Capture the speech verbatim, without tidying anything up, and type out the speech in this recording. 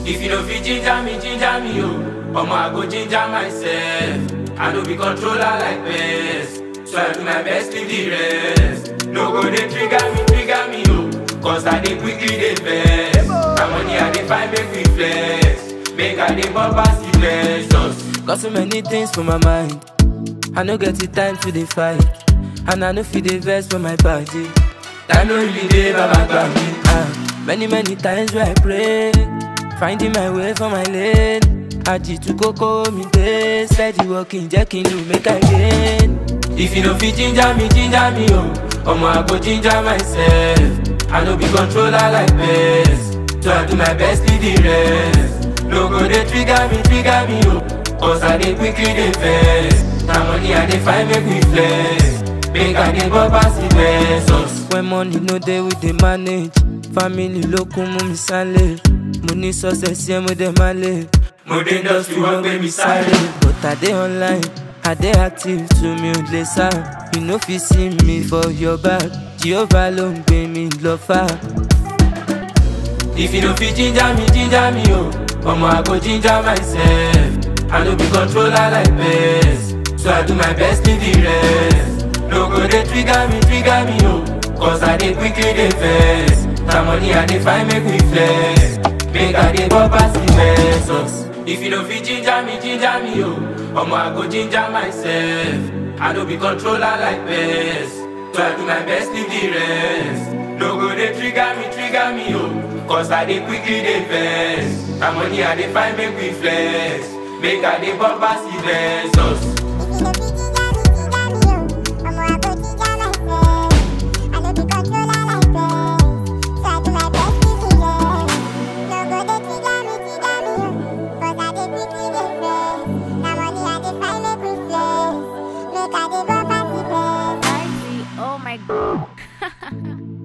If you don't fit ginger me, ginger me, oh. Omo, I go ginger myself. I no be controller like this, so I do my best leave the rest. No go dey trigger me, trigger me, oh. Cause I dey quickly dey vex. My money I dey find make me flex. Make I dey bump pass the blessings. Got so many things for my mind. I no get the time to dey fight, and I no fit dey vex for my body. Time no really dey baba gbami. Ah, many many times where I pray, finding my way for my lane. Aji to koko mi dey steady walking, jacking you make I gain. If you no fit ginger me, ginger me, oh. Omo, I go ginger myself. I no be controller like this, so I do my best leave the rest. No go dey trigger me, trigger me, oh. Cause I dey quickly dey vex. Na money I dey find make me flex. Make I dey go pass the blessings. When money no dey, we dey manage. Family lókun mú mi sálẹ̀. Mo ní success yẹn mo dẹ̀ máa lè. Mo dey industry wọ́n gbé mi sáré. But I dey online, I dey active to mi ò lè sá. You no fit see me for your back. Jehovah ló ń gbé mi lọ far. If you no fit ginger me, ginger me, oh. Omo, I go ginger myself. I no be controller like this, so I do my best leave the rest. No go dey trigger me, trigger me, oh. Cause I dey quickly dey vex. Na money I dey find make me flex. Make I dey go pass the blessings. If you no fit ginger me, ginger me, oh. Omo, I go ginger myself. I no be controller like this, so I do my best leave the rest. No go dey trigger me, trigger me, oh. Cause I dey quickly dey vex. Na money I dey find make me flex. Make I dey bump pass the blessings. Oh my god.